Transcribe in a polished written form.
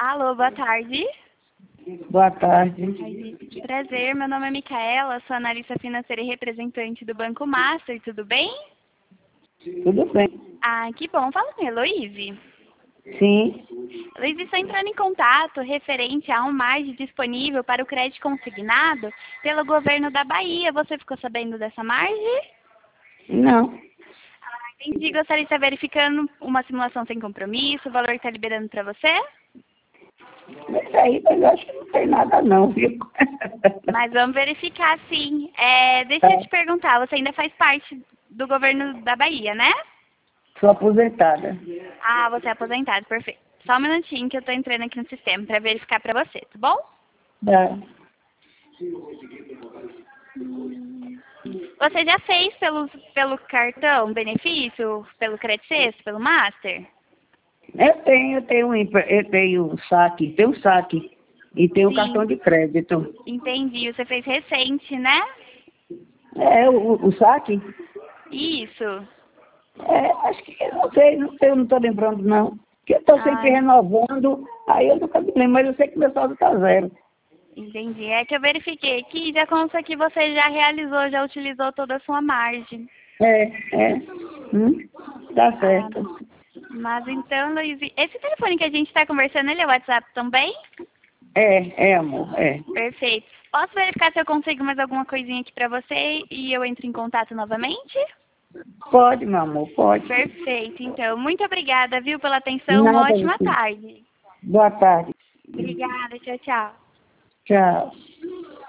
Alô, boa tarde. Boa tarde. Prazer, meu nome é Micaela, sou analista financeira e representante do Banco Master, tudo bem? Tudo bem? Ah, que bom. Fala com a Heloíse. Sim. Heloíse, está entrando em contato referente a um margem disponível para o crédito consignado pelo governo da Bahia. Você ficou sabendo dessa margem? Não. Entendi. Gostaria de estar verificando uma simulação sem compromisso, o valor que está liberando para você? Isso aí, mas eu acho que não tem nada não, viu? Mas vamos verificar, sim. Deixa eu te perguntar, você ainda faz parte do governo da Bahia, né? Sou aposentada. Ah, você é aposentado, perfeito. Só um minutinho que eu estou entrando aqui no sistema para verificar para você, tá bom? Tá. Você já fez pelo cartão benefício, pelo Credit Sexto, pelo Master? Eu tenho saque, tem um saque e tem um cartão Sim, de crédito. entendi. Você fez recente, né? O saque? Isso. Acho que, eu não estou lembrando não. Porque eu estou sempre Ai, renovando, aí eu nunca me lembro, mas eu sei que meu saldo está zero. entendi. É que eu verifiquei aqui, já consta que você já realizou, já utilizou toda a sua margem. É. Tá Ah, certo. mas então, Luiz, esse telefone que a gente está conversando, ele é WhatsApp também? Amor, é. Perfeito. Posso verificar se eu consigo mais alguma coisinha aqui para você e eu entro em contato novamente? Pode, meu amor, pode. Perfeito. Então, muito obrigada, viu, pela atenção. Uma Nada, ótima meu filho. tarde. Boa tarde. Obrigada. Tchau, tchau. Tchau.